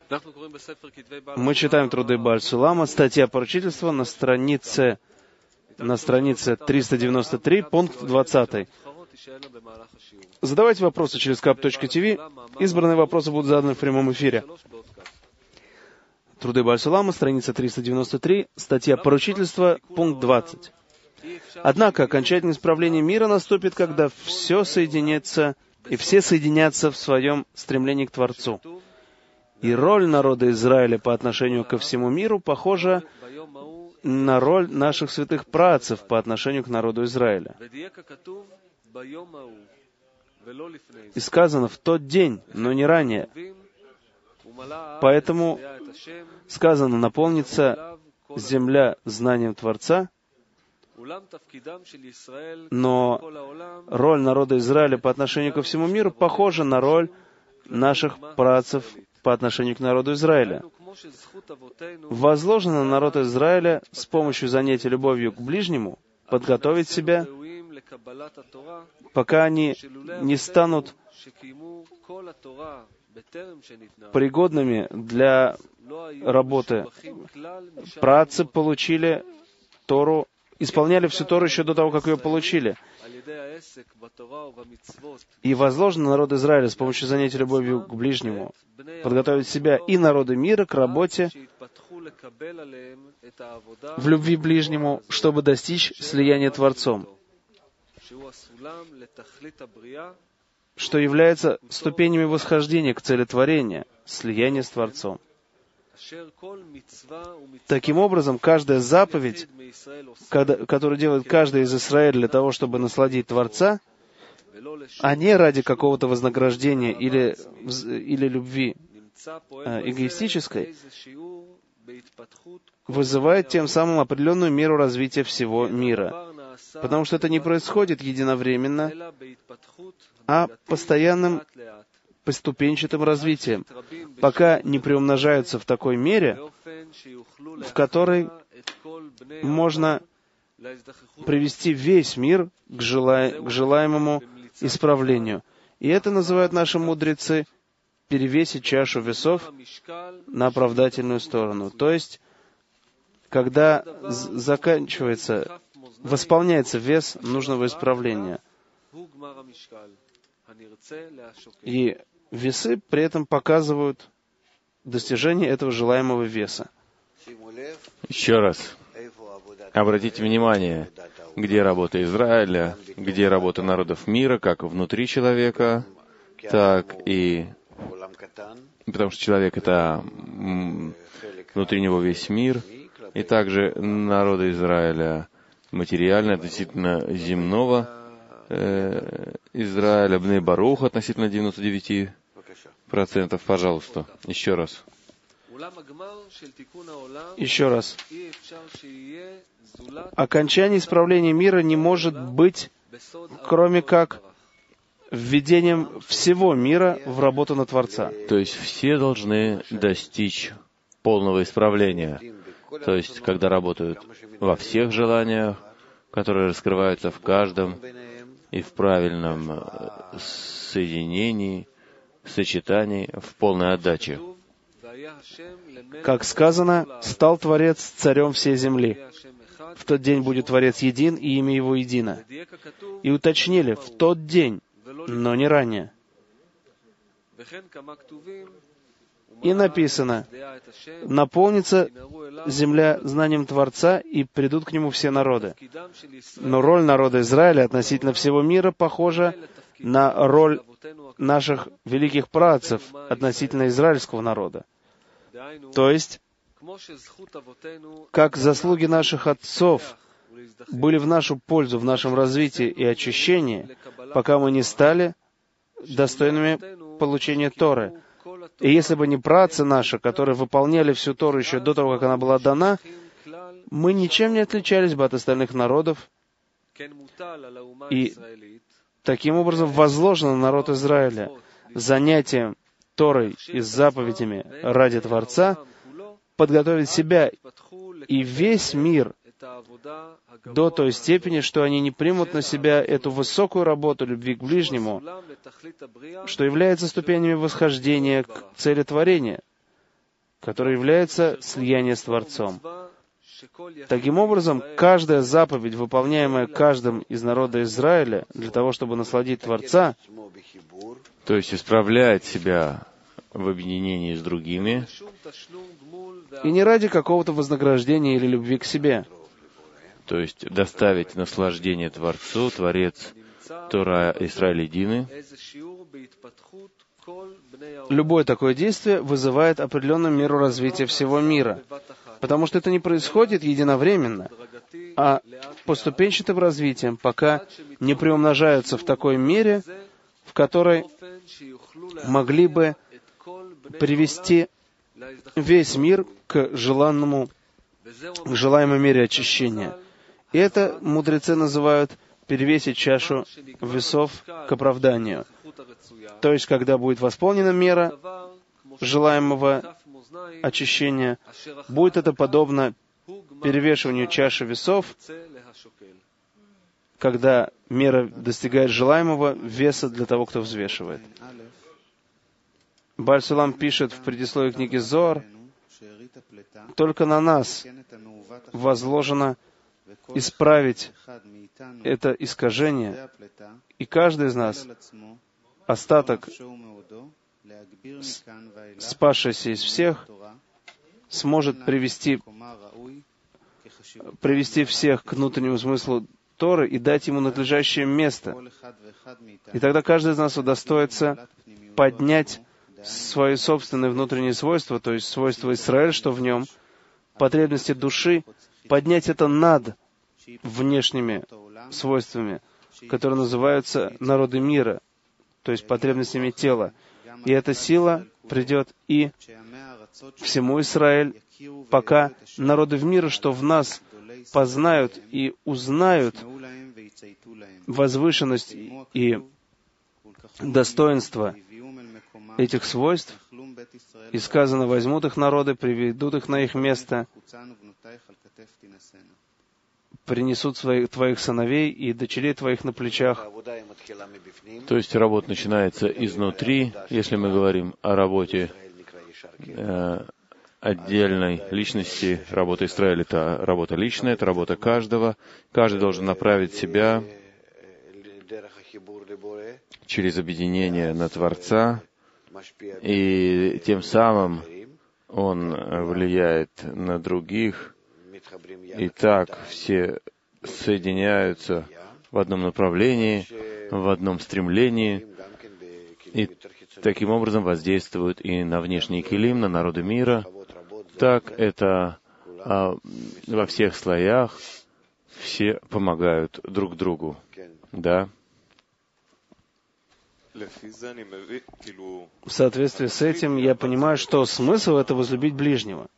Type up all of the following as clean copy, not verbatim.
Мы читаем труды Бааль Сулама, статья поручительства на странице 393, пункт 20. Задавайте вопросы через kap.tv. Избранные вопросы будут заданы в прямом эфире. Труды Бааль Сулама, страница 393, статья поручительства, пункт 20. Однако окончательное исправление мира наступит, когда все соединится и все соединятся в своем стремлении к Творцу. И роль народа Израиля по отношению ко всему миру похожа на роль наших святых праотцев по отношению к народу Израиля. И сказано в тот день, но не ранее. Поэтому сказано, наполнится земля знанием Творца, но роль народа Израиля по отношению ко всему миру похожа на роль наших праотцев по отношению к народу Израиля. Возложено на народ Израиля с помощью занятия любовью к ближнему подготовить себя, пока они не станут пригодными для работы. Праотцы получили Тору, исполняли всю Тору еще до того, как ее получили. И возложено на народ Израиля с помощью занятия любовью к ближнему подготовить себя и народы мира к работе в любви к ближнему, чтобы достичь слияния Творцом, что является ступенями восхождения к цели творения, слияния с Творцом. Таким образом, каждая заповедь, которую делает каждый из Израиля для того, чтобы насладить Творца, а не ради какого-то вознаграждения или любви эгоистической, вызывает тем самым определенную меру развития всего мира. Потому что это не происходит единовременно, а постоянным поступенчатым развитием, пока не приумножаются в такой мере, в которой можно привести весь мир к желаемому исправлению. И это называют наши мудрецы перевесить чашу весов на оправдательную сторону. То есть, когда восполняется вес нужного исправления. И весы при этом показывают достижение этого желаемого веса. Еще раз. Обратите внимание, где работа Израиля, где работа народов мира, как внутри человека, так и... Потому что человек — это внутри него весь мир, и также народа Израиля материально относительно земного Израиля, Бней Барух относительно 99%. Пожалуйста, еще раз. Еще раз. Окончание исправления мира не может быть, кроме как введением всего мира в работу на Творца. То есть все должны достичь полного исправления. То есть, когда работают во всех желаниях, которые раскрываются в каждом, и в правильном соединении, сочетании, в полной отдаче. Как сказано, «Стал Творец царем всей земли. В тот день будет Творец един, и имя Его едино». И уточнили «в тот день», но не ранее. И написано «наполнится земля знанием Творца, и придут к нему все народы». Но роль народа Израиля относительно всего мира похожа на роль наших великих праотцев относительно израильского народа. То есть, как заслуги наших отцов были в нашу пользу, в нашем развитии и очищении, пока мы не стали достойными получения Торы. И если бы не праотцы наши, которые выполняли всю Тору еще до того, как она была дана, мы ничем не отличались бы от остальных народов. И таким образом возложено на народ Израиля занятием Торой и заповедями ради Творца подготовить себя и весь мир до той степени, что они не примут на себя эту высокую работу любви к ближнему, что является ступенями восхождения к цели творения, которое является слияние с Творцом. Таким образом, каждая заповедь, выполняемая каждым из народа Израиля для того, чтобы насладить Творца, то есть исправляет себя в объединении с другими, и не ради какого-то вознаграждения или любви к себе, то есть доставить наслаждение Творцу, Творец, Тора, Исраиль едины. Любое такое действие вызывает определенную меру развития всего мира, потому что это не происходит единовременно, а поступенчатым развитием, пока не приумножаются в такой мере, в которой могли бы привести весь мир к желаемой мере очищения. И это мудрецы называют перевесить чашу весов к оправданию. То есть, когда будет восполнена мера желаемого очищения, будет это подобно перевешиванию чаши весов, когда мера достигает желаемого веса для того, кто взвешивает. Бааль Сулам пишет в предисловии книги Зоар: «Только на нас возложено исправить это искажение, и каждый из нас, остаток, спасшийся из всех, сможет привести всех к внутреннему смыслу Торы и дать ему надлежащее место. И тогда каждый из нас удостоится поднять свои собственные внутренние свойства, то есть свойства Израиля, что в нем, потребности души, поднять это над внешними свойствами, которые называются народы мира, то есть потребностями тела. И эта сила придет и всему Израиль, пока народы в мире, что в нас, познают и узнают возвышенность и достоинство этих свойств, и сказано: возьмут их народы, приведут их на их место, принесут твоих сыновей и дочерей твоих на плечах. То есть работа начинается изнутри, если мы говорим о работе отдельной личности. Работа Израиля — это работа личная, это работа каждого. Каждый должен направить себя через объединение на Творца, и тем самым он влияет на других, и так все соединяются в одном направлении, в одном стремлении, и таким образом воздействуют и на внешний килим, на народы мира. Так это во всех слоях все помогают друг другу. Да. В соответствии с этим я понимаю, что смысл — это возлюбить ближнего.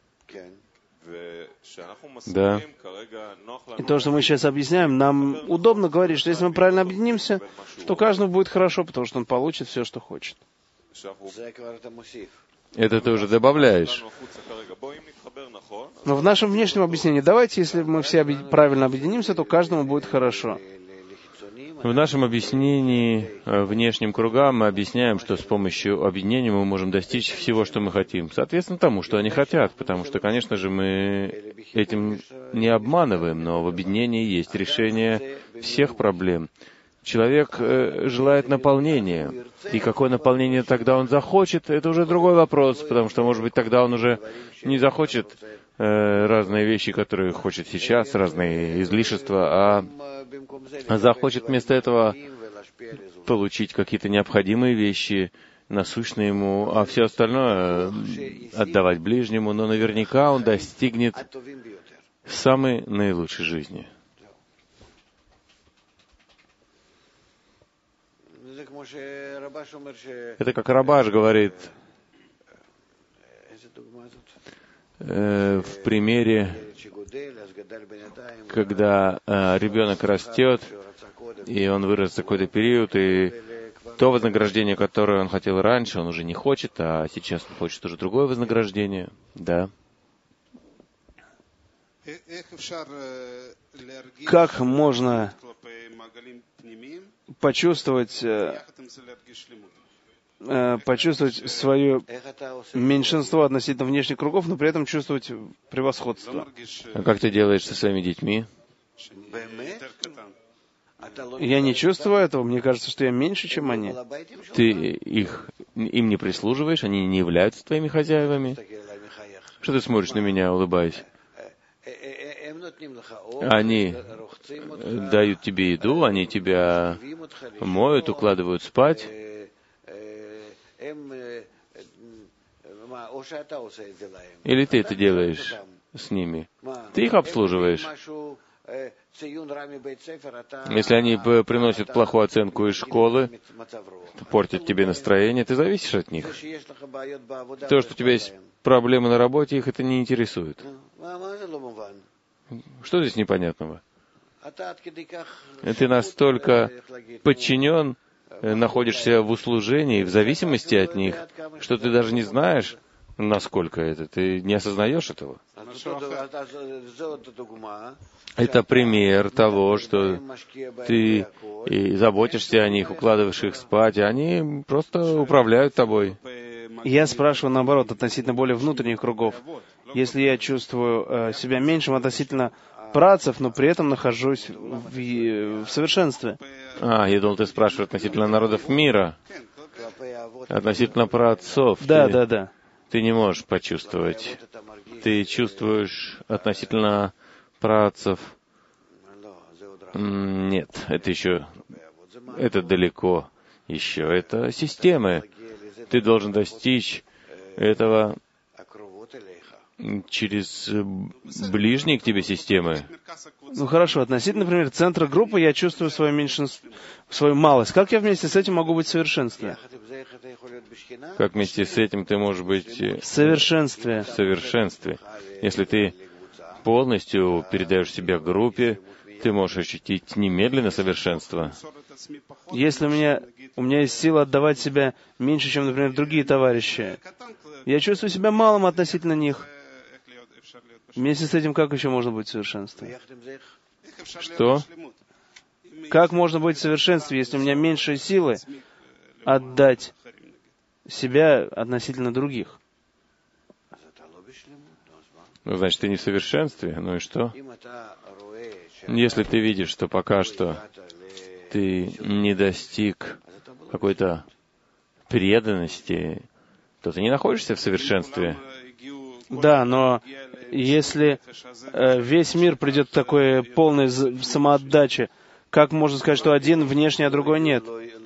Да. И то, что мы сейчас объясняем, нам удобно говорить, что если мы правильно объединимся, то каждому будет хорошо, потому что он получит все, что хочет. Это ты уже добавляешь. Но в нашем внешнем объяснении, давайте, если мы все правильно объединимся, то каждому будет хорошо. В нашем объяснении внешним кругам мы объясняем, что с помощью объединения мы можем достичь всего, что мы хотим, соответственно тому, что они хотят, потому что, конечно же, мы этим не обманываем, но в объединении есть решение всех проблем. Человек желает наполнения, и какое наполнение тогда он захочет, это уже другой вопрос, потому что, может быть, тогда он уже не захочет разные вещи, которые хочет сейчас, разные излишества, а захочет вместо этого получить какие-то необходимые вещи, насущные ему, а все остальное отдавать ближнему, но наверняка он достигнет самой наилучшей жизни. Это как Рабаш говорит в примере, когда ребенок растет, и он вырос за какой-то период, и то вознаграждение, которое он хотел раньше, он уже не хочет, а сейчас он хочет уже другое вознаграждение. Да. Как можно почувствовать почувствовать свое меньшинство относительно внешних кругов, но при этом чувствовать превосходство. А как ты делаешь со своими детьми? Я не чувствую этого, мне кажется, что я меньше, чем они. Ты им не прислуживаешь, они не являются твоими хозяевами? Что ты смотришь на меня, улыбаясь? Они дают тебе еду, они тебя моют, укладывают спать. Или ты это делаешь с ними? Ты их обслуживаешь. Если они приносят плохую оценку из школы, портят тебе настроение, ты зависишь от них. То, что у тебя есть проблемы на работе, их это не интересует. Что здесь непонятного? Ты настолько подчинен, находишься в услужении, в зависимости от них, что ты даже не знаешь, насколько это. Ты не осознаешь этого. Это пример того, что ты и заботишься о них, укладываешь их спать, и они просто управляют тобой. Я спрашиваю, наоборот, относительно более внутренних кругов. Если я чувствую себя меньшим относительно працев, но при этом нахожусь в совершенстве. Я думал, ты спрашиваешь относительно народов мира, относительно праотцов. Да. Ты не можешь почувствовать. Ты чувствуешь относительно праотцов. Нет, это далеко еще. Это системы. Ты должен достичь этого через ближние к тебе системы. Ну хорошо, относительно, например, центра группы я чувствую свое меньшинство, свою малость. Как я вместе с этим могу быть в совершенстве? Как вместе с этим ты можешь быть в совершенстве? В совершенстве. Если ты полностью передаешь себя группе, ты можешь ощутить немедленно совершенство. Если у меня есть сила отдавать себя меньше, чем, например, другие товарищи, я чувствую себя малым относительно них. Вместе с этим как еще можно быть в совершенстве? Что? Как можно быть в совершенстве, если у меня меньше силы отдать себя относительно других? Значит, ты не в совершенстве. Ну и что? Если ты видишь, что пока что ты не достиг какой-то преданности, то ты не находишься в совершенстве. Да, но если весь мир придет к такой полной самоотдаче, как можно сказать, что один внешний, а другой нет?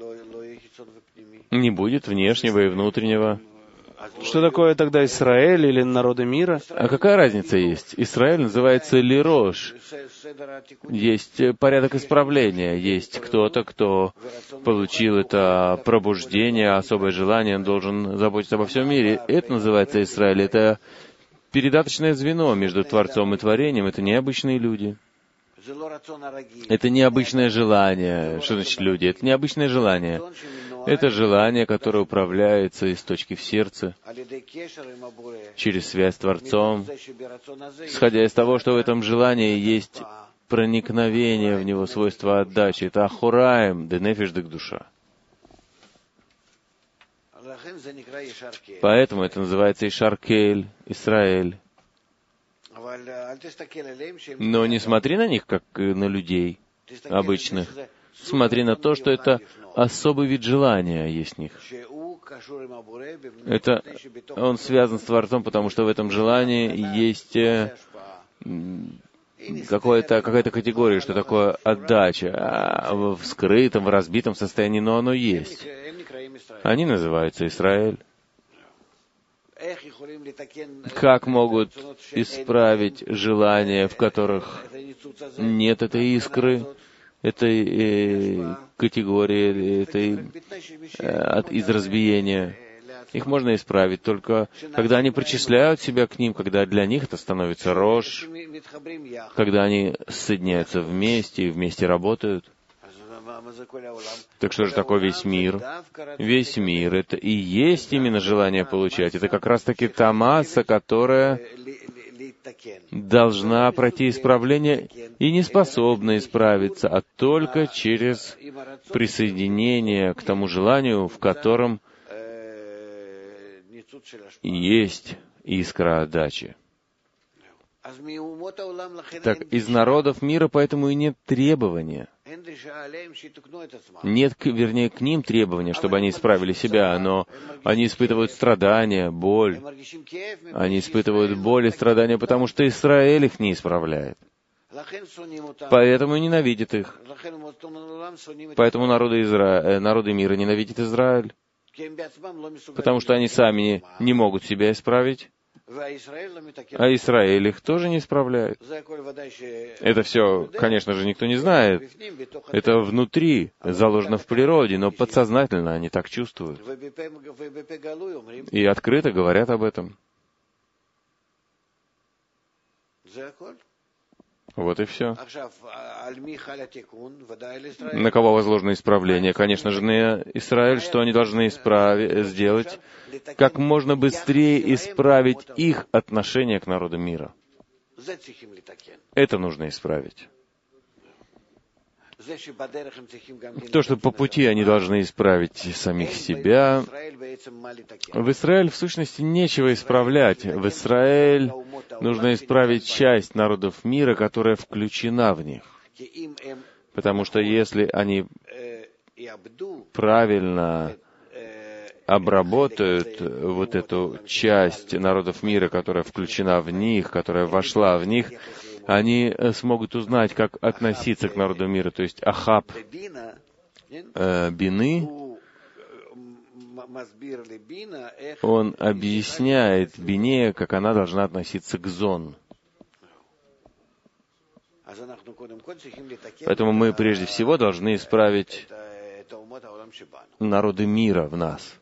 Не будет внешнего и внутреннего. Что такое тогда Израиль или народы мира? А какая разница есть? Израиль называется Лирош. Есть порядок исправления. Есть кто-то, кто получил это пробуждение, особое желание, он должен заботиться обо всем мире. Это называется Израиль. Это передаточное звено между Творцом и Творением. Это необычные люди. Это необычное желание. Что значит люди? Это необычное желание. Это желание, которое управляется из точки в сердце, через связь с Творцом, исходя из того, что в этом желании есть проникновение в него, свойства отдачи. Это ахураем, денефиш дек душа. Поэтому это называется Ишаркель, Исраэль. Но не смотри на них, как на людей обычных. Смотри на то, что это особый вид желания есть в них. Он связан с Творцом, потому что в этом желании есть какая-то категория, что такое отдача. А в скрытом, в разбитом состоянии, но оно есть. Они называются Израиль. Как могут исправить желания, в которых нет этой искры, этой категории, из разбиения? Их можно исправить только когда они причисляют себя к ним, когда для них это становится рожь, когда они соединяются вместе и вместе работают. Так что же такое весь мир? Весь мир — это и есть именно желание получать. Это как раз-таки та масса, которая должна пройти исправление и не способна исправиться, а только через присоединение к тому желанию, в котором есть искра отдачи. Так из народов мира поэтому и нет требования. Нет, вернее, к ним требования, чтобы они исправили себя, но они испытывают страдания, боль. Они испытывают боль и страдания, потому что Израиль их не исправляет. Поэтому и ненавидит их. Поэтому народы мира ненавидят Израиль. Потому что они сами не могут себя исправить. А Израиль их тоже не исправляет. Это все, конечно же, никто не знает. Это внутри, заложено в природе, но подсознательно они так чувствуют. И открыто говорят об этом. Вот и все. На кого возложено исправление? Конечно же, на Израиль, что они должны сделать? Как можно быстрее исправить их отношение к народу мира. Это нужно исправить. То, что по пути они должны исправить самих себя. В Израиль, в сущности, нечего исправлять. В Израиль нужно исправить часть народов мира, которая включена в них. Потому что если они правильно обработают вот эту часть народов мира, которая включена в них, которая вошла в них, они смогут узнать, как относиться к народу мира. То есть Ахаб Бины, он объясняет Бине, как она должна относиться к Зон. Поэтому мы прежде всего должны исправить народы мира в нас.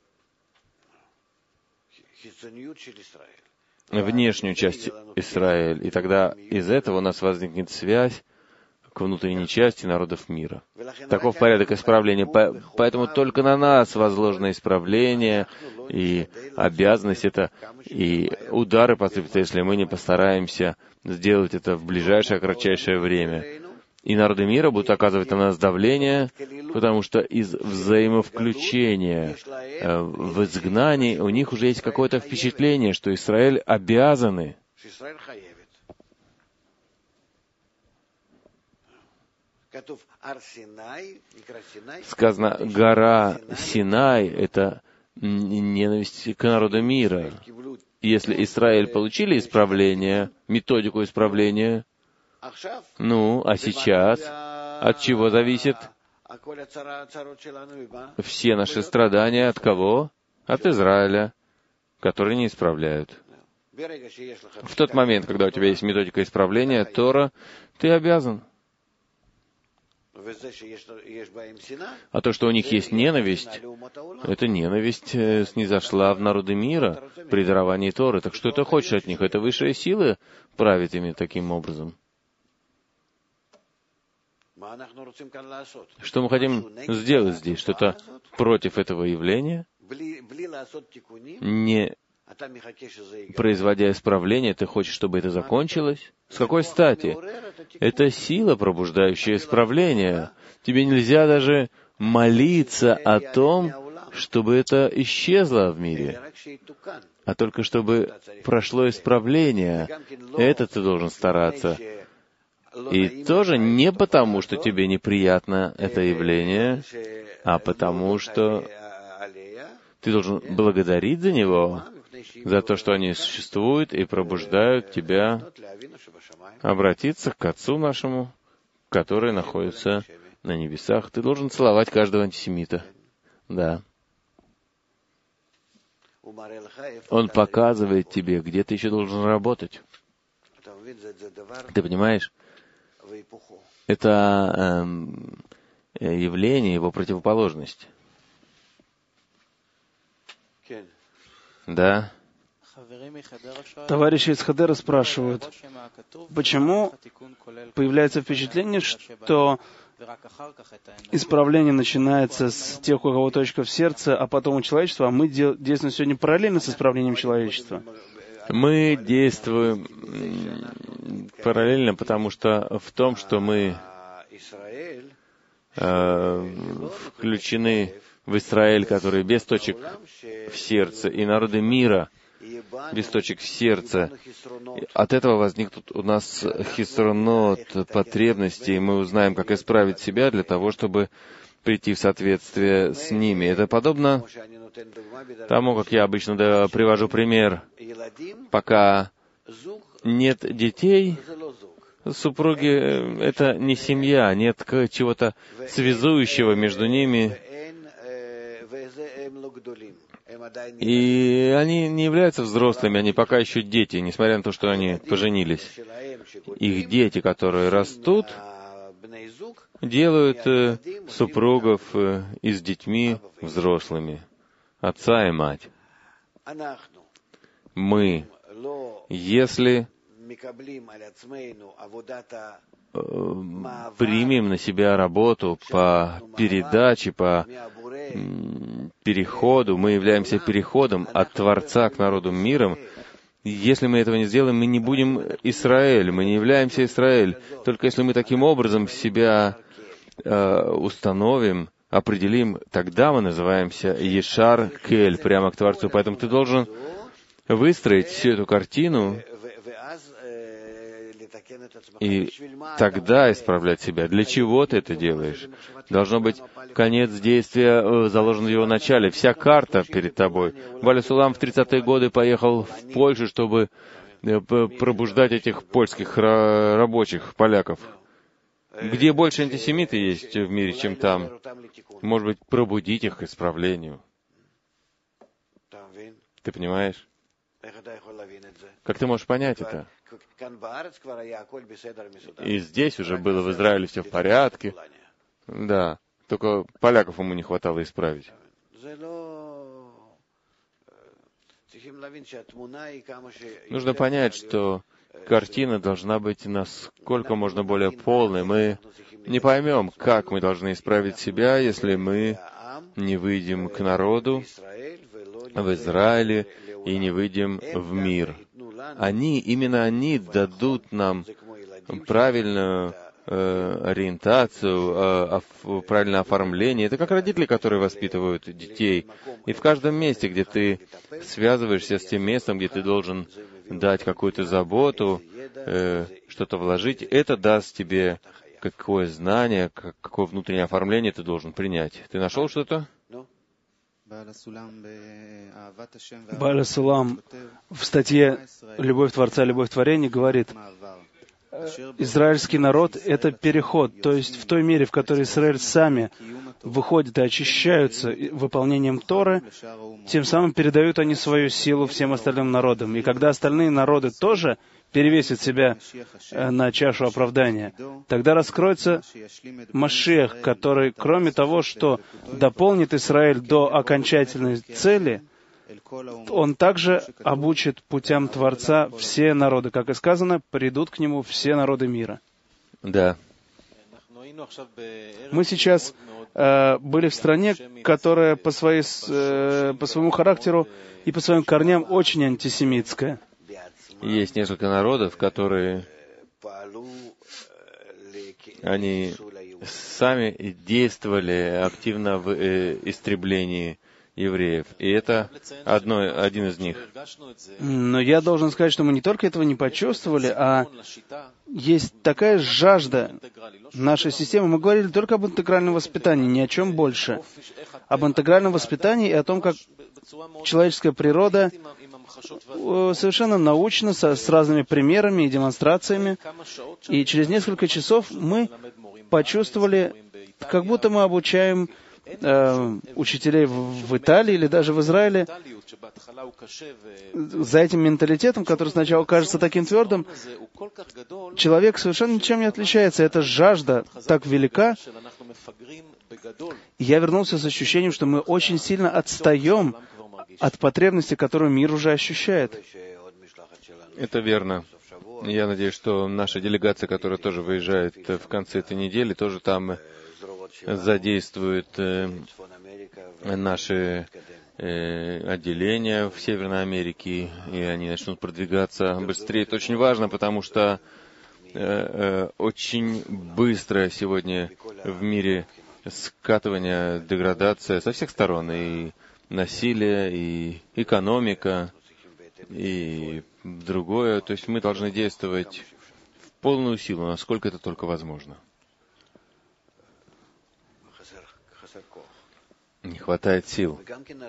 Внешнюю часть Израиля, и тогда из этого у нас возникнет связь к внутренней части народов мира. Таков порядок исправления. Поэтому только на нас возложено исправление, и обязанность это, и удары посыпятся, если мы не постараемся сделать это в ближайшее, кратчайшее время. И народы мира будут оказывать на нас давление, потому что из взаимовключения в изгнании у них уже есть какое-то впечатление, что Израиль обязаны. Сказано, гора Синай — это ненависть к народу мира. Если Израиль получили исправление, методику исправления, а сейчас от чего зависит все наши страдания? От кого? От Израиля, который не исправляют. В тот момент, когда у тебя есть методика исправления, Тора, ты обязан. А то, что у них есть ненависть, эта ненависть снизошла в народы мира при даровании Торы. Так что ты хочешь от них? Это высшая сила правит ими таким образом. Что мы хотим сделать здесь? Что-то против этого явления? Не производя исправления, ты хочешь, чтобы это закончилось? С какой стати? Это сила, пробуждающая исправление. Тебе нельзя даже молиться о том, чтобы это исчезло в мире, а только чтобы прошло исправление. Это ты должен стараться. И тоже не потому, что тебе неприятно это явление, а потому, что ты должен благодарить за него, за то, что они существуют и пробуждают тебя обратиться к Отцу нашему, который находится на небесах. Ты должен целовать каждого антисемита. Да. Он показывает тебе, где ты еще должен работать. Ты понимаешь? Это явление, его противоположность. Да. Товарищи из Хадера спрашивают, почему появляется впечатление, что исправление начинается с тех, у кого точка в сердце, а потом у человечества, а мы действуем сегодня параллельно с исправлением человечества? Мы действуем параллельно, потому что в том, что мы включены в Израиль, который без точек в сердце, и народы мира без точек в сердце. От этого возникнут у нас хисронот, потребности, и мы узнаем, как исправить себя для того, чтобы прийти в соответствие с ними. Это подобно тому, как я обычно привожу пример. Пока нет детей, супруги — это не семья, нет чего-то связующего между ними. И они не являются взрослыми, они пока еще дети, несмотря на то, что они поженились. Их дети, которые растут, делают супругов и с детьми взрослыми, отца и мать. Мы, если примем на себя работу по передаче, по переходу, мы являемся переходом от Творца к народу миром. Если мы этого не сделаем, мы не будем Израиль, мы не являемся Израиль. Только если мы таким образом себя установим, определим, тогда мы называемся Ешар Кель, прямо к Творцу. Поэтому ты должен выстроить всю эту картину и тогда исправлять себя. Для чего ты это делаешь? Должно быть конец действия заложен в его начале. Вся карта перед тобой. Баля Сулам в 30-е годы поехал в Польшу, чтобы пробуждать этих польских рабочих, поляков. Где больше антисемиты есть в мире, чем там? Может быть, пробудить их к исправлению. Ты понимаешь? Как ты можешь понять это? И здесь уже было в Израиле все в порядке. Да, только поляков ему не хватало исправить. Нужно понять, что картина должна быть насколько можно более полной. Мы не поймем, как мы должны исправить себя, если мы не выйдем к народу в Израиле и не выйдем в мир. Именно они дадут нам правильную ориентацию, правильное оформление. Это как родители, которые воспитывают детей. И в каждом месте, где ты связываешься с тем местом, где ты должен дать какую-то заботу, что-то вложить, это даст тебе какое знание, какое внутреннее оформление ты должен принять. Ты нашел что-то? Баля Сулам в статье «Любовь Творца, любовь творения» говорит, израильский народ — это переход, то есть в той мере, в которой Израиль сами выходят и очищаются выполнением Торы, тем самым передают они свою силу всем остальным народам. И когда остальные народы тоже перевесят себя на чашу оправдания, тогда раскроется Машиах, который, кроме того, что дополнит Израиль до окончательной цели, он также обучит путям Творца все народы. Как и сказано, придут к нему все народы мира. Да. Мы сейчас были в стране, которая по своему характеру и по своим корням очень антисемитская. Есть несколько народов, которые они сами действовали активно в истреблении евреев. И это один из них. Но я должен сказать, что мы не только этого не почувствовали, а есть такая жажда нашей системы. Мы говорили только об интегральном воспитании, ни о чем больше. Об интегральном воспитании и о том, как человеческая природа совершенно научно, с разными примерами и демонстрациями. И через несколько часов мы почувствовали, как будто мы обучаем учителей в Италии или даже в Израиле за этим менталитетом, который сначала кажется таким твердым, человек совершенно ничем не отличается. Эта жажда так велика. И я вернулся с ощущением, что мы очень сильно отстаем от потребности, которую мир уже ощущает. Это верно. Я надеюсь, что наша делегация, которая тоже выезжает в конце этой недели, тоже там задействует наши отделения в Северной Америке, и они начнут продвигаться быстрее. Это очень важно, потому что очень быстро сегодня в мире скатывание, деградация со всех сторон, и насилие, и экономика, и другое. То есть мы должны действовать в полную силу, насколько это только возможно. Не хватает сил.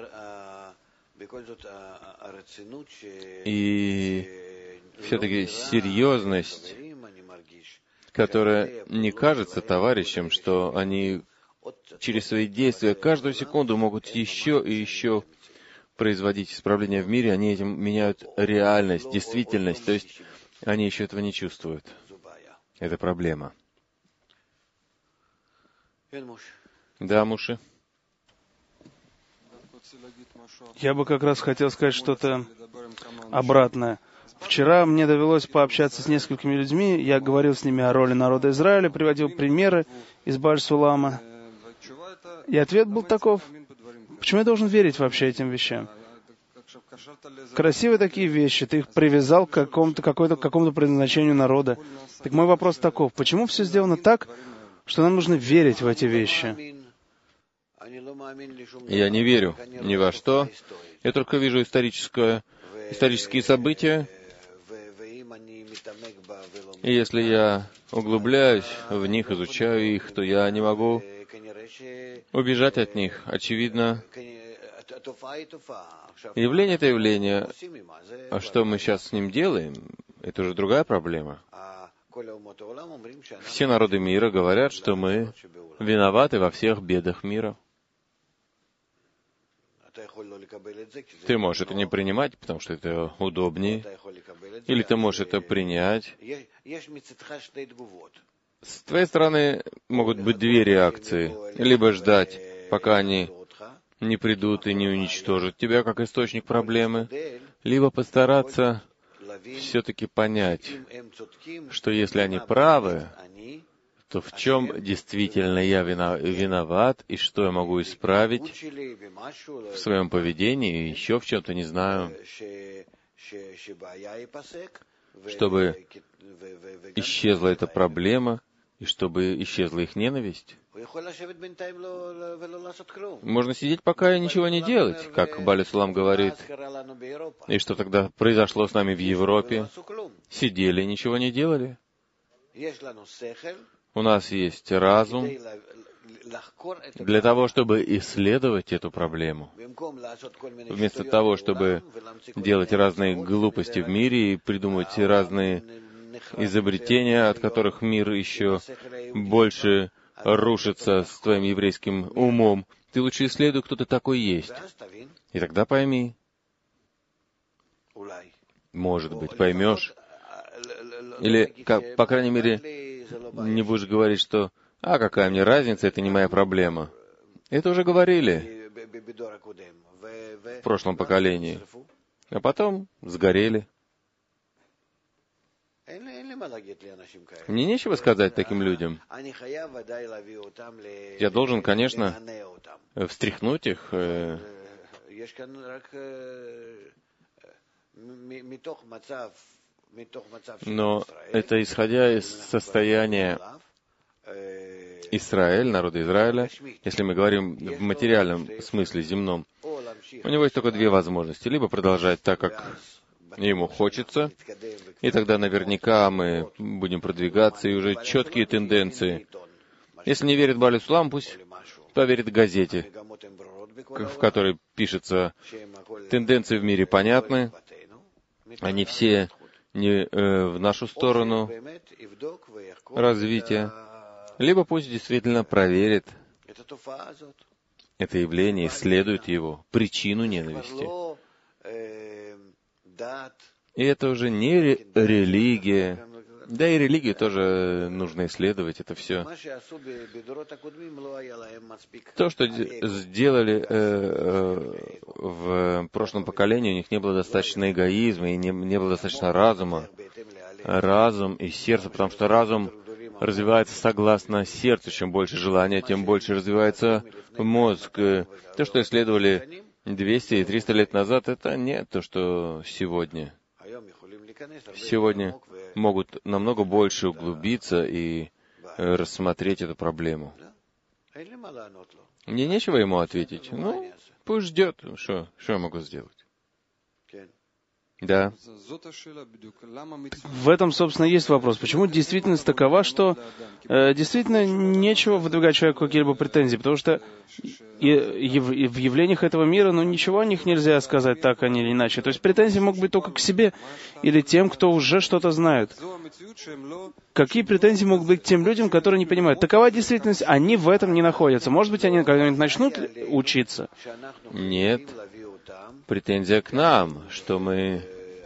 И все-таки серьезность, которая не кажется товарищам, что они через свои действия каждую секунду могут еще и еще производить исправления в мире, они этим меняют реальность, действительность, то есть они еще этого не чувствуют. Это проблема. Да, Муши? Я бы как раз хотел сказать что-то обратное. Вчера мне довелось пообщаться с несколькими людьми, я говорил с ними о роли народа Израиля, приводил примеры из Баль-Сулама. И ответ был таков: почему я должен верить вообще этим вещам? Красивые такие вещи, ты их привязал к какому-то предназначению народа. Так мой вопрос таков: почему все сделано так, что нам нужно верить в эти вещи? Я не верю ни во что. Я только вижу исторические события. И если я углубляюсь в них, изучаю их, то я не могу убежать от них. Очевидно, явление — это явление. А что мы сейчас с ним делаем, это уже другая проблема. Все народы мира говорят, что мы виноваты во всех бедах мира. Ты можешь это не принимать, потому что это удобнее, или ты можешь это принять. С твоей стороны могут быть две реакции. Либо ждать, пока они не придут и не уничтожат тебя как источник проблемы, либо постараться все-таки понять, что если они правы, то в чем действительно я виноват, и что я могу исправить в своем поведении, и еще в чем-то, не знаю, чтобы исчезла эта проблема, и чтобы исчезла их ненависть. Можно сидеть пока и ничего не делать, как Баль-Сулам говорит. И что тогда произошло с нами в Европе? Сидели и ничего не делали. У нас есть разум для того, чтобы исследовать эту проблему. Вместо того, чтобы делать разные глупости в мире и придумывать разные изобретения, от которых мир еще больше рушится с твоим еврейским умом, ты лучше исследуй, кто ты такой есть. И тогда пойми. Может быть, поймешь. Или, по крайней мере, не будешь говорить, что какая мне разница, это не моя проблема. Это уже говорили в прошлом поколении. А потом сгорели. Мне нечего сказать таким людям. Я должен, конечно, встряхнуть их. Но это исходя из состояния Израиля, народа Израиля, если мы говорим в материальном смысле, земном, у него есть только две возможности. Либо продолжать так, как ему хочется, и тогда наверняка мы будем продвигаться, и уже четкие тенденции. Если не верит Баль-Сулам, пусть поверит газете, в которой пишется: тенденции в мире понятны, они все не в нашу сторону развития. Либо пусть действительно проверит это явление, исследует его, причину ненависти. И это уже не религия. Да и религию тоже нужно исследовать, это все. То, что сделали в прошлом поколении, у них не было достаточно эгоизма и не было достаточно разума. Разум и сердце, потому что разум развивается согласно сердцу. Чем больше желания, тем больше развивается мозг. То, что исследовали 200 и 300 лет назад, это не то, что сегодня. Сегодня могут намного больше углубиться и рассмотреть эту проблему. Мне нечего ему ответить. Ну, пусть ждет. Что я могу сделать? Да. В этом, собственно, есть вопрос. Почему действительность такова, что действительно нечего выдвигать человеку какие-либо претензии, потому что в явлениях этого мира, ничего о них нельзя сказать так, а не иначе. То есть претензии могут быть только к себе или тем, кто уже что-то знает. Какие претензии могут быть к тем людям, которые не понимают? Такова действительность, они в этом не находятся. Может быть, они когда-нибудь начнут учиться? Нет. Претензия к нам, что мы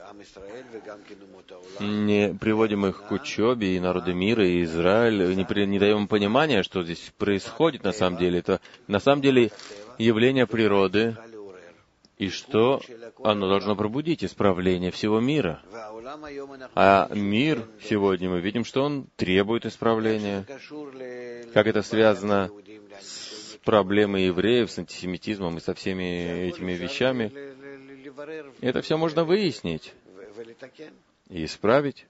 не приводим их к учебе, и народы мира, и Израиль, не даем понимания, что здесь происходит на самом деле. Это на самом деле явление природы, и что оно должно пробудить исправление всего мира. А мир сегодня, мы видим, что он требует исправления. Как это связано с проблемой евреев, с антисемитизмом и со всеми этими вещами, это все можно выяснить и исправить.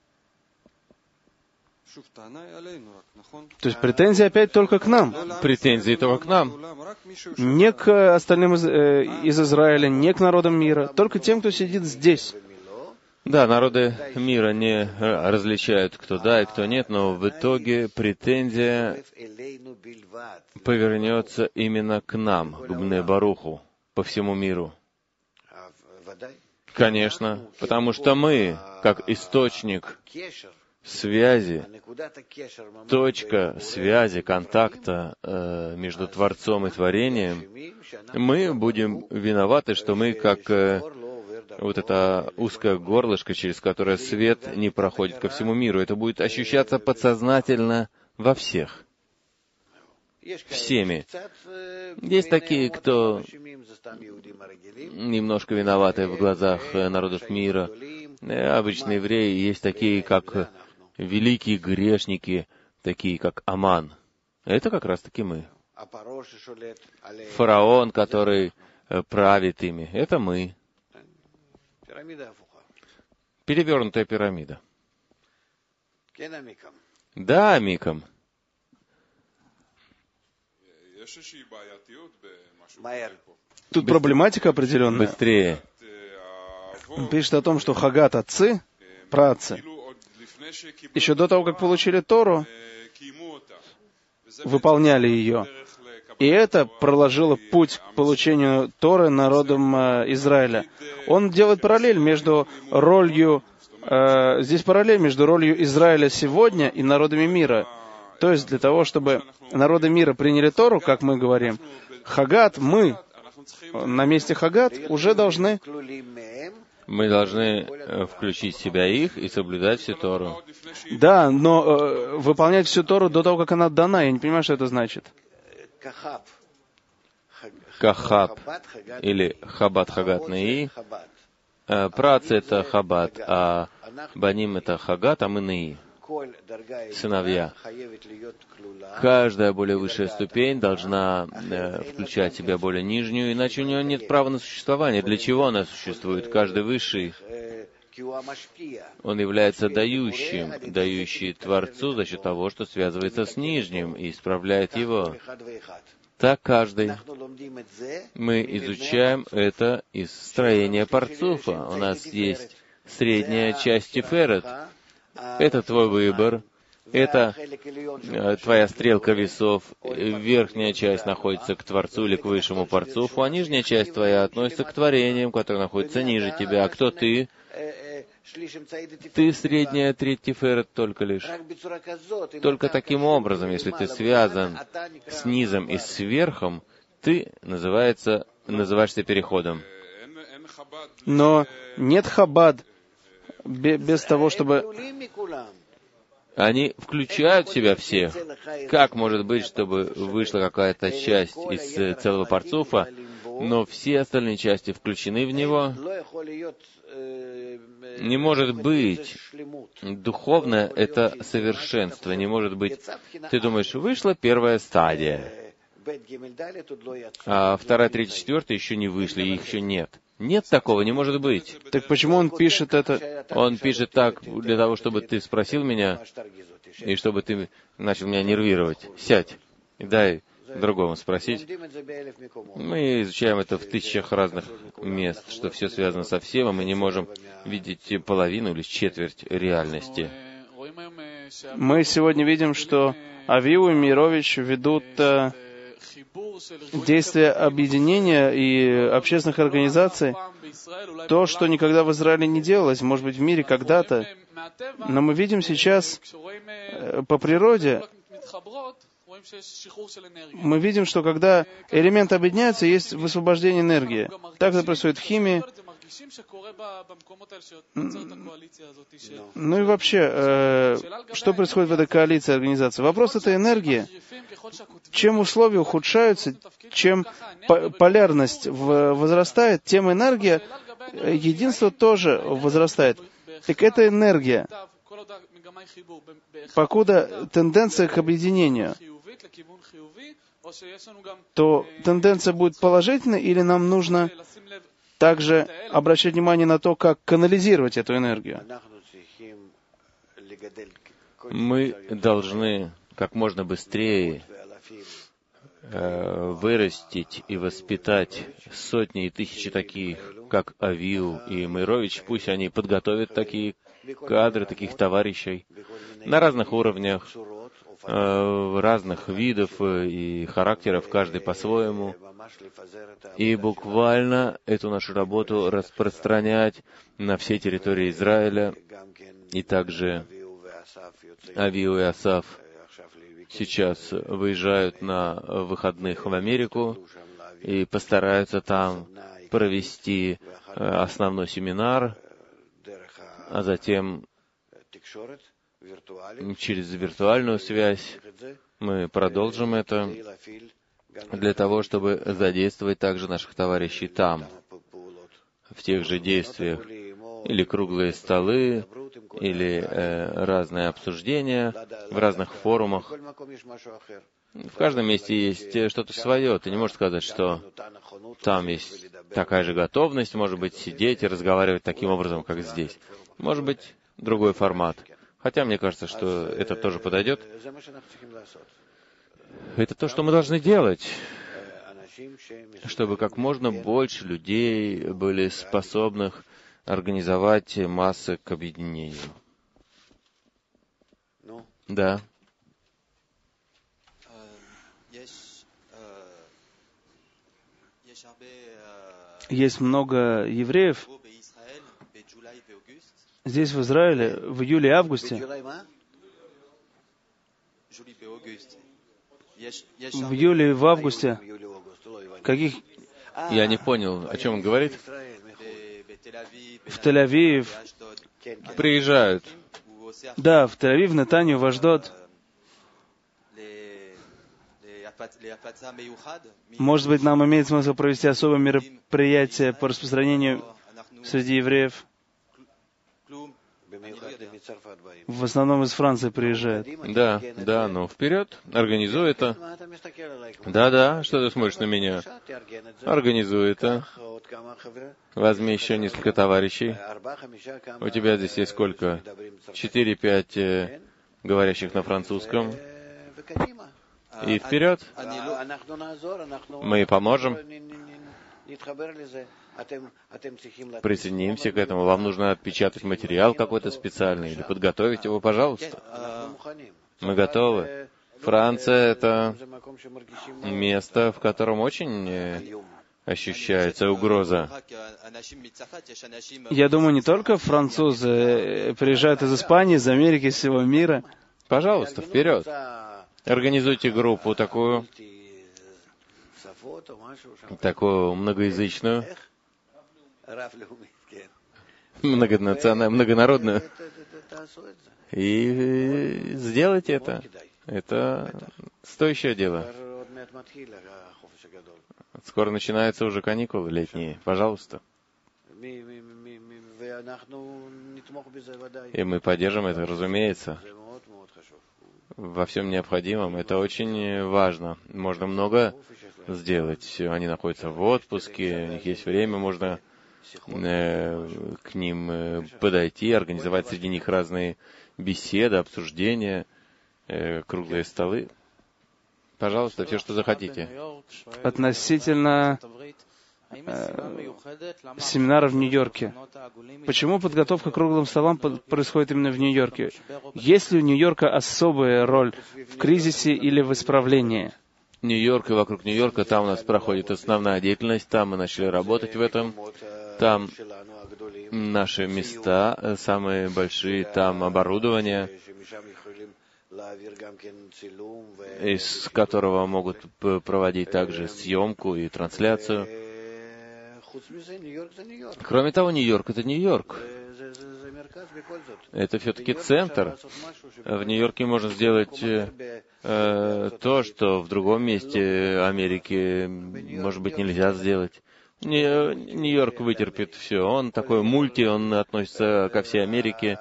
То есть претензии опять только к нам. Претензии только к нам. Не к остальным из Израиля, не к народам мира, только тем, кто сидит здесь. Да, народы мира не различают, кто да и кто нет, но в итоге претензия повернется именно к нам, к Бне Баруху, по всему миру. Конечно, потому что мы, как источник связи, точка связи, контакта между Творцом и Творением, мы будем виноваты, что мы как вот это узкое горлышко, через которое свет не проходит ко всему миру. Это будет ощущаться подсознательно во всех. Всеми. Есть такие, кто немножко виноваты в глазах народов мира. Обычные евреи. Есть такие, как великие грешники, такие, как Аман. Это как раз-таки мы. Фараон, который правит ими, это мы. Перевернутая пирамида. Да, Микам. Тут проблематика определенная. Быстрее. Он пишет о том, что Хагат отцы, праотцы, еще до того, как получили Тору, выполняли ее. И это проложило путь к получению Торы народом Израиля. Он делает параллель между ролью, здесь параллель между ролью Израиля сегодня и народами мира. То есть для того, чтобы народы мира приняли Тору, как мы говорим, Хагат, мы на месте Хагат уже должны... Мы должны включить в себя их и соблюдать всю Тору. Да, но выполнять всю Тору до того, как она дана, я не понимаю, что это значит. Кахаб или Хабат Хагат Неи. Працы — это Хабат, а Баним — это Хагат, а мы Неи. Сыновья. Каждая более высшая ступень должна включать в себя более нижнюю, иначе у нее нет права на существование. Для чего она существует? Каждый высший, он является дающий Творцу за счет того, что связывается с нижним и исправляет его. Так каждый. Мы изучаем это из строения Парцуфа. У нас есть средняя часть Тиферет. Это твой выбор. Это твоя стрелка весов. Верхняя часть находится к Творцу или к высшему Парцуфу, а нижняя часть твоя относится к творениям, которые находятся ниже тебя. А кто ты? Ты средняя треть Тиферет только лишь. Только таким образом, если ты связан с низом и с верхом, ты называешься переходом. Но нет Хабад без того, чтобы... Они включают в себя всех. Как может быть, чтобы вышла какая-то часть из целого Парцуфа, но все остальные части включены в него? Не может быть. Духовное — это совершенство. Не может быть. Ты думаешь, вышла первая стадия, а вторая, третья, четвертая еще не вышли, их еще нет. Нет такого, не может быть. Так почему он пишет это? Он пишет так для того, чтобы ты спросил меня, и чтобы ты начал меня нервировать. Сядь и дай другому спросить. Мы изучаем это в тысячах разных мест, что все связано со всем, и мы не можем видеть половину или четверть реальности. Мы сегодня видим, что Авиу и Мирович ведут действия объединения и общественных организаций, то, что никогда в Израиле не делалось, может быть, в мире когда-то. Но мы видим сейчас по природе, мы видим, что когда элементы объединяются, есть высвобождение энергии. Так это происходит в химии. Ну и вообще, что происходит в этой коалиции организации? Вопрос — это энергия. Чем условия ухудшаются, чем полярность возрастает, тем энергия, единство тоже возрастает. Так это энергия. Покуда тенденция к объединению, то тенденция будет положительной, или нам нужно также обращать внимание на то, как канализировать эту энергию? Мы должны как можно быстрее вырастить и воспитать сотни и тысячи таких, как Авиу и Мирович. Пусть они подготовят такие кадры, таких товарищей на разных уровнях, разных видов и характеров, каждый по-своему, и буквально эту нашу работу распространять на все территории Израиля, и также Авиу и Асаф сейчас выезжают на выходных в Америку и постараются там провести основной семинар, а затем через виртуальную связь мы продолжим это для того, чтобы задействовать также наших товарищей там, в тех же действиях, или круглые столы, или разные обсуждения в разных форумах. В каждом месте есть что-то свое. Ты не можешь сказать, что там есть такая же готовность, может быть, сидеть и разговаривать таким образом, как здесь. Может быть, другой формат. Хотя мне кажется, что это тоже подойдет. Это то, что мы должны делать, чтобы как можно больше людей были способных организовать массы к объединению. Да. Есть много евреев здесь, в Израиле, в июле и августе. В июле и в августе. Каких? Я не понял, о чем он говорит. В Тель-Авив. Приезжают. Да, в Тель-Авив, в Нетанию, в Ашдод. Может быть, нам имеет смысл провести особое мероприятие по распространению среди евреев. В основном из Франции приезжают. Да, ну вперед, организуй это. Да, что ты смотришь на меня? Организуй это. Возьми еще несколько товарищей. У тебя здесь есть сколько? 4-5 говорящих на французском. И вперед. Мы поможем. Присоединимся к этому. Вам нужно отпечатать материал какой-то специальный или подготовить его, пожалуйста. Мы готовы. Франция — это место, в котором очень ощущается угроза. Я думаю, не только французы приезжают из Испании, из Америки, из всего мира. Пожалуйста, вперед. Организуйте группу такую многоязычную, многонародную. И сделайте это. Это стоящее дело. Скоро начинаются уже каникулы летние. Пожалуйста. И мы поддержим это, разумеется. Во всем необходимом. Это очень важно. Можно много сделать. Они находятся в отпуске, у них есть время, можно к ним подойти, организовать среди них разные беседы, обсуждения, круглые столы. Пожалуйста, все, что захотите. Относительно семинара в Нью-Йорке. Почему подготовка к круглым столам происходит именно в Нью-Йорке? Есть ли у Нью-Йорка особая роль в кризисе или в исправлении? Нью-Йорк и вокруг Нью-Йорка, там у нас проходит основная деятельность, там мы начали работать в этом. Там наши места самые большие, там оборудование, из которого могут проводить также съемку и трансляцию. Кроме того, Нью-Йорк — это Нью-Йорк. Это все-таки центр. В Нью-Йорке можно сделать то, что в другом месте Америки, может быть, нельзя сделать. Нью-Йорк вытерпит все. Он такой мульти, он относится ко всей Америке.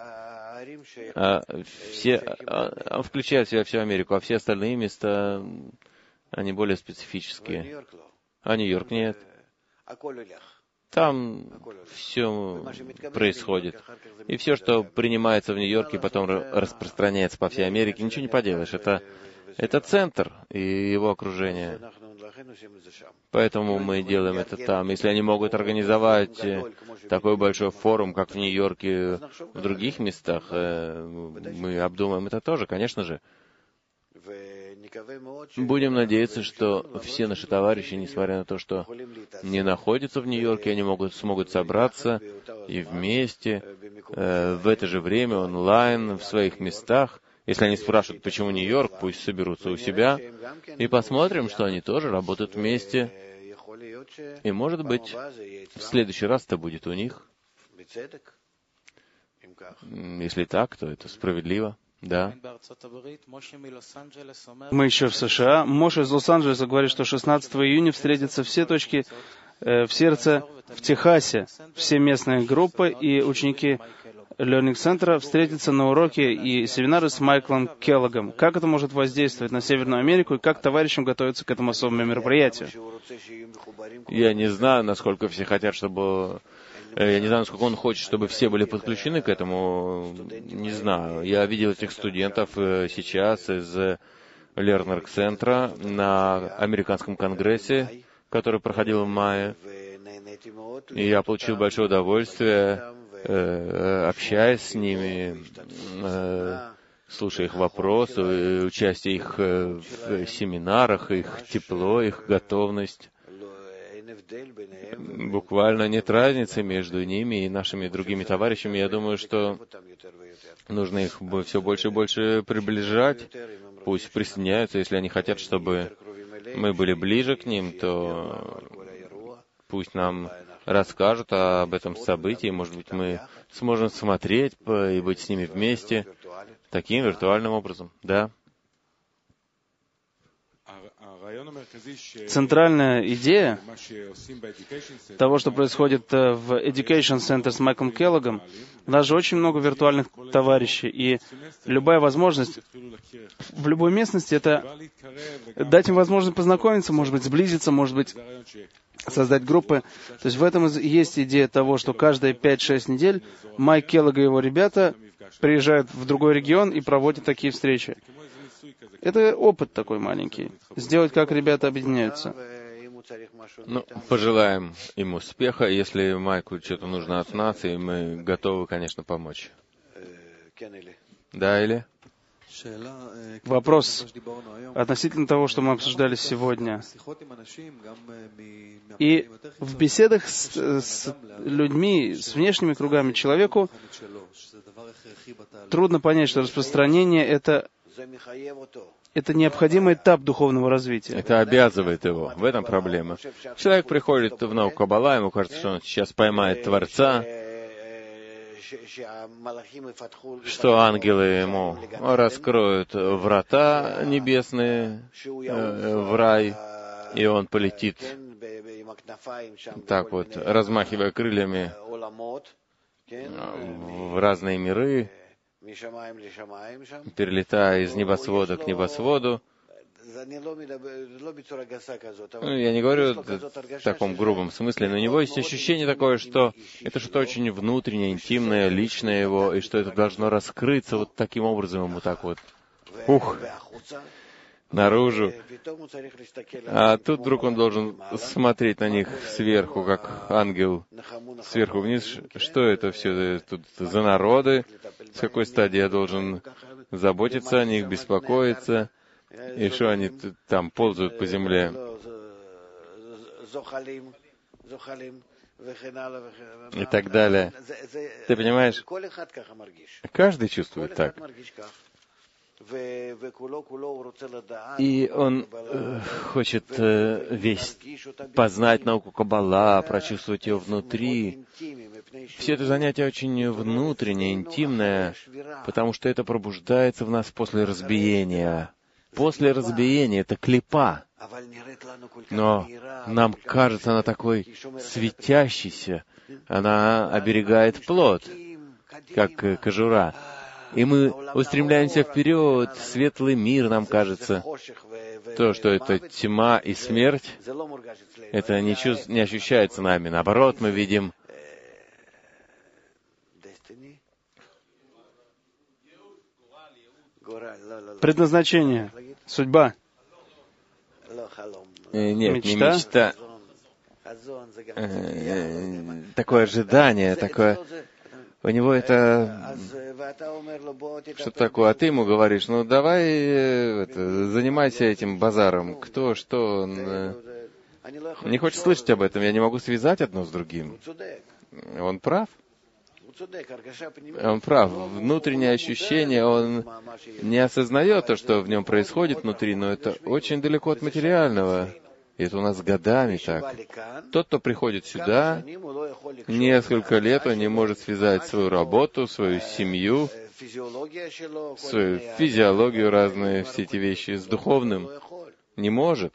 Он включает в себя всю Америку, а все остальные места, они более специфические. А Нью-Йорк нет. Там все происходит. И все, что принимается в Нью-Йорке, потом распространяется по всей Америке, ничего не поделаешь. Это центр и его окружение. Поэтому мы делаем это там. Если они могут организовать такой большой форум, как в Нью-Йорке, в других местах, мы обдумаем это тоже, конечно же. Будем надеяться, что все наши товарищи, несмотря на то, что не находятся в Нью-Йорке, они смогут собраться и вместе, в это же время, онлайн, в своих местах. Если они спрашивают, почему Нью-Йорк, пусть соберутся у себя, и посмотрим, что они тоже работают вместе. И, может быть, в следующий раз это будет у них. Если так, то это справедливо. Да. Мы еще в США. Моше из Лос-Анджелеса говорит, что 16 июня встретятся все точки в сердце в Техасе. Все местные группы и ученики Learning Center встретятся на уроке и семинары с Майклом Келлогом. Как это может воздействовать на Северную Америку и как товарищам готовиться к этому особому мероприятию? Я не знаю, насколько все хотят, чтобы... Я не знаю, насколько он хочет, чтобы все были подключены к этому. Не знаю. Я видел этих студентов сейчас из Learning Center на американском конгрессе, который проходил в мае. И я получил большое удовольствие, общаясь с ними, слушая их вопросы, участие их в семинарах, их тепло, их готовность. Буквально нет разницы между ними и нашими другими товарищами. Я думаю, что нужно их все больше и больше приближать. Пусть присоединяются, если они хотят, чтобы мы были ближе к ним, то пусть нам расскажут об этом событии. Может быть, мы сможем смотреть и быть с ними вместе таким виртуальным образом. Да. Центральная идея того, что происходит в Education Center с Майклом Келлогом, у нас же очень много виртуальных товарищей, и любая возможность в любой местности — это дать им возможность познакомиться, может быть, сблизиться, может быть, создать группы. То есть в этом есть идея того, что каждые 5-6 недель Майк Келлог и его ребята приезжают в другой регион и проводят такие встречи. Это опыт такой маленький. Сделать, как ребята объединяются. Ну, пожелаем им успеха. Если Майку что-то нужно от нас, и мы готовы, конечно, помочь. Да или? Вопрос относительно того, что мы обсуждали сегодня. И в беседах с людьми, с внешними кругами, человеку трудно понять, что распространение — это необходимый этап духовного развития. Это обязывает его. В этом проблема. Человек приходит в науку Каббала, ему кажется, что он сейчас поймает Творца, что ангелы ему раскроют врата небесные в рай, и он полетит так вот, размахивая крыльями в разные миры, перелетая из небосвода к небосводу. Я не говорю в таком грубом смысле, но у него есть ощущение такое, что это что-то очень внутреннее, интимное, личное его, и что это должно раскрыться вот таким образом ему так вот. Ух! наружу. А тут вдруг он должен смотреть на них сверху, как ангел, сверху вниз. Что это все тут за народы? С какой стадии я должен заботиться о них, беспокоиться? И что они там ползают по земле? И так далее. Ты понимаешь? Каждый чувствует так. И он хочет весь познать науку Каббала, прочувствовать ее внутри. Все это занятие очень внутреннее, интимное, потому что это пробуждается в нас после разбиения. После разбиения это клипа. Но нам кажется, она такой светящейся. Она оберегает плод, как кожура. И мы устремляемся вперед, светлый мир, нам кажется. То, что это тьма и смерть, это не ощущается нами. Наоборот, мы видим предназначение, судьба. Нет, не мечта. Такое ожидание, такое... У него это... Что такое? А ты ему говоришь, ну давай занимайся этим базаром. Кто, что... Он не хочет слышать об этом. Я не могу связать одно с другим. Он прав. Он прав. Внутреннее ощущение, он не осознает то, что в нем происходит внутри, но это очень далеко от материального. И это у нас годами так. Тот, кто приходит сюда, несколько лет он не может связать свою работу, свою семью, свою физиологию, разные все эти вещи с духовным. Не может.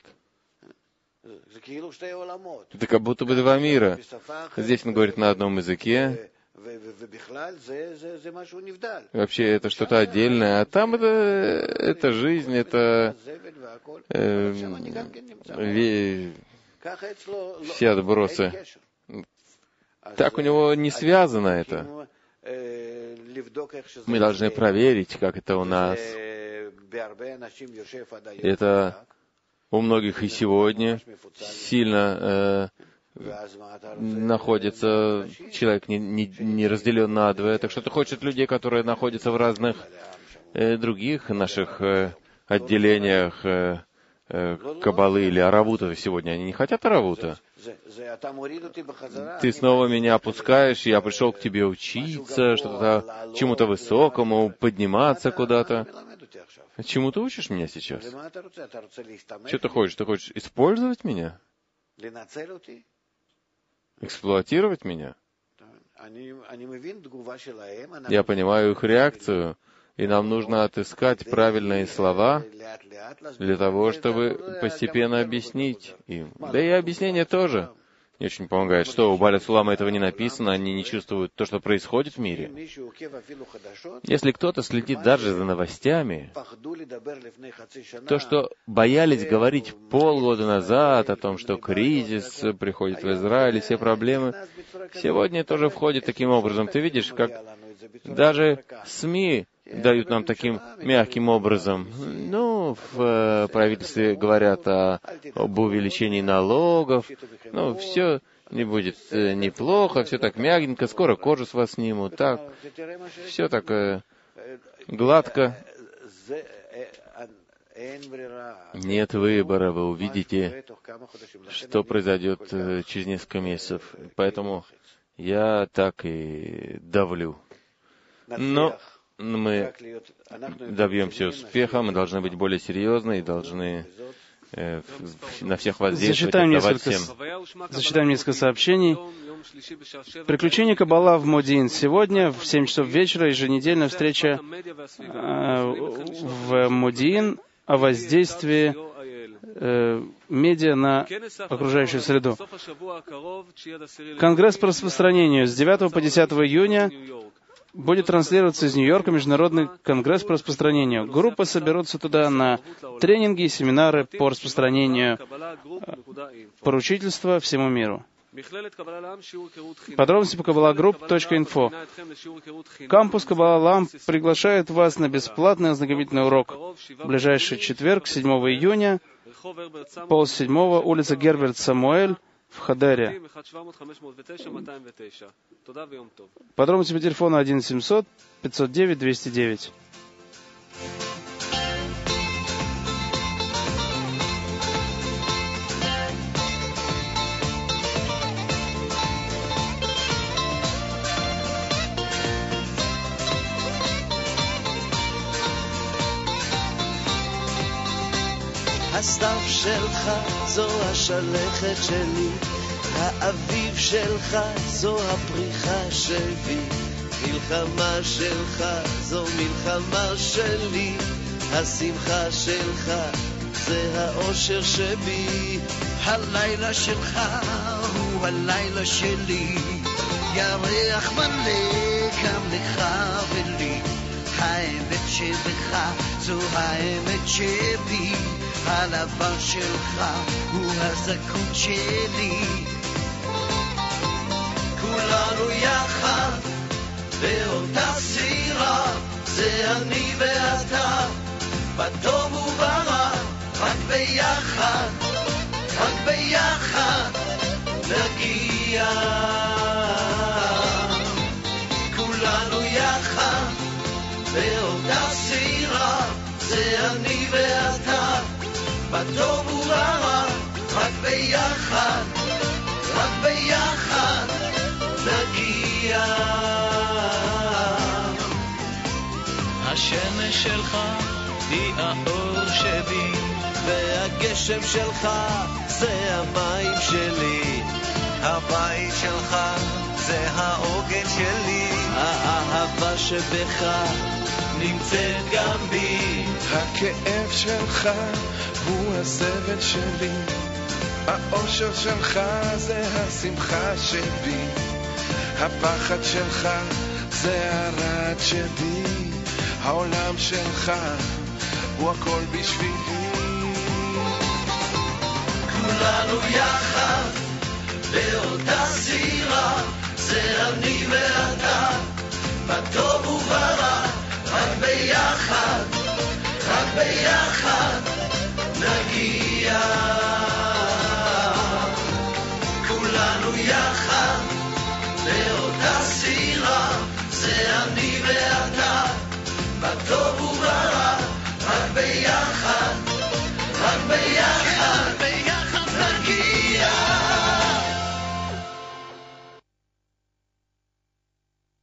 Это как будто бы два мира. Здесь он говорит на одном языке. Вообще это что-то отдельное, а там это жизнь, это все отбросы. Так у него не связано это. Мы должны проверить, как это у нас. Это у многих и сегодня сильно находится, человек не разделен на двое. Так что это хочет людей, которые находятся в разных других наших отделениях Каббалы или Аравута сегодня. Они не хотят Аравута. Ты снова меня опускаешь, я пришел к тебе учиться, что-то чему-то высокому, подниматься куда-то. Чему ты учишь меня сейчас? Что ты хочешь? Ты хочешь использовать меня? Эксплуатировать меня? Я понимаю их реакцию, и нам нужно отыскать правильные слова для того, чтобы постепенно объяснить им. Да и объяснение тоже не очень помогает. Что, у Баля Сулама этого не написано, они не чувствуют то, что происходит в мире. Если кто-то следит даже за новостями, то, что боялись говорить полгода назад о том, что кризис приходит в Израиль, все проблемы, сегодня тоже входит таким образом. Ты видишь, как даже СМИ дают нам таким мягким образом. Ну, в правительстве говорят об увеличении налогов. Ну, все не будет неплохо, все так мягенько, скоро кожу с вас снимут, так. Все так гладко. Нет выбора, вы увидите, что произойдет через несколько месяцев. Поэтому я так и давлю. Но мы добьемся успеха, мы должны быть более серьезны и должны на всех воздействовать. Зачитаем несколько сообщений. Приключения Каббала в Модиин. Сегодня в 7 часов вечера еженедельная встреча в Модиин о воздействии медиа на окружающую среду. Конгресс по распространению с 9 по 10 июня будет транслироваться из Нью-Йорка Международный конгресс по распространению. Группы соберутся туда на тренинги и семинары по распространению поручительства всему миру. Подробности по kabbalagroup.info. Кампус Каббала Лам приглашает вас на бесплатный ознакомительный урок. В ближайший четверг, 7 июня, 6:30, улица Герберт Самуэль в Хадере. Подробности по телефону 1-700-509-209. הסתיו שלך זו השלכת שלי, האביב שלך זו הפריחה שלי, מלחמה שלך זו מלחמה שלי, השמחה שלך זה האושר שבי. הלילה שלך הוא הלילה שלי, ירח מלא גם לך ולי, האמת שבך זו האמת שבי, הלבן שלך הוא הזכות שלי. כולנו יחד באותה סירה, זה אני ואתה, בטוב וברע, רק ביחד, רק ביחד נגיע. כולנו יחד באותה סירה, זה אני ואתה, בטוב וברע, רק ביחד, רק ביחד נגיע. השמש שלך היא האור שבי, והגשם שלך זה המים שלי, הבית שלך זה העוגן שלי, האהבה שבך נמצאת גם בי. הכאב שלך הוא הסבל שלי, האושר שלך זה השמחה שבי, הפחד שלך זה הרעד שבי, העולם שלך הוא הכל בשבילי. כולנו יחד באותה סירה,